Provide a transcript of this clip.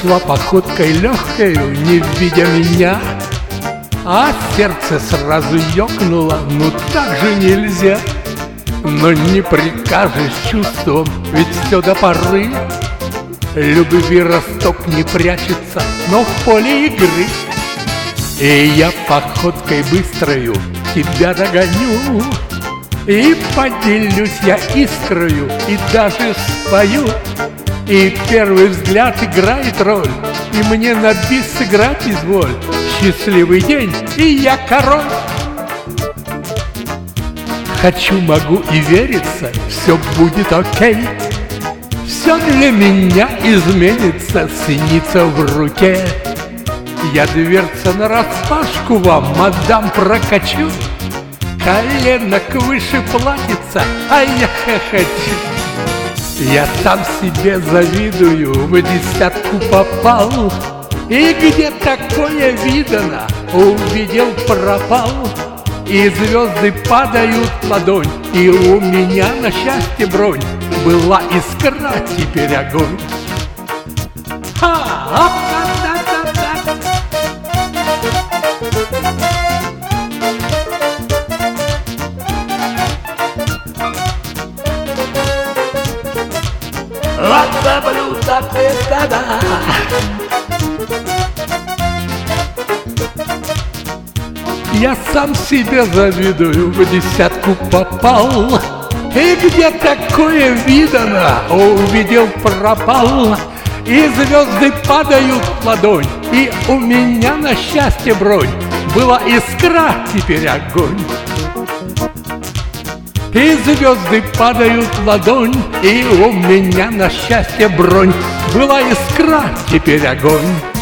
шла походкой легкою, не видя меня, а сердце сразу ёкнуло, ну так же нельзя. Но не прикажешь чувством, ведь все до поры. Любви росток не прячется, но в поле игры. И я походкой быстрою тебя догоню, и поделюсь я искрою, и даже спою. И первый взгляд играет роль, и мне на бис сыграть изволь. Счастливый день, и я король. Хочу, могу и вериться, все будет окей. Все для меня изменится, синица в руке. Я дверца нараспашку вам, мадам, прокачу. Коленок выше платится, а я хохочу. Я сам себе завидую, в десятку попал. И где такое видано, увидел, пропал. И звезды падают в ладонь, и у меня на счастье бронь. Была искра, теперь огонь. Я сам себе завидую, в десятку попал. И где такое видано, увидел, пропал. И звезды падают в ладонь, и у меня на счастье бронь. Была искра, теперь огонь. И звезды падают в ладонь, и у меня на счастье бронь. Была искра, теперь огонь.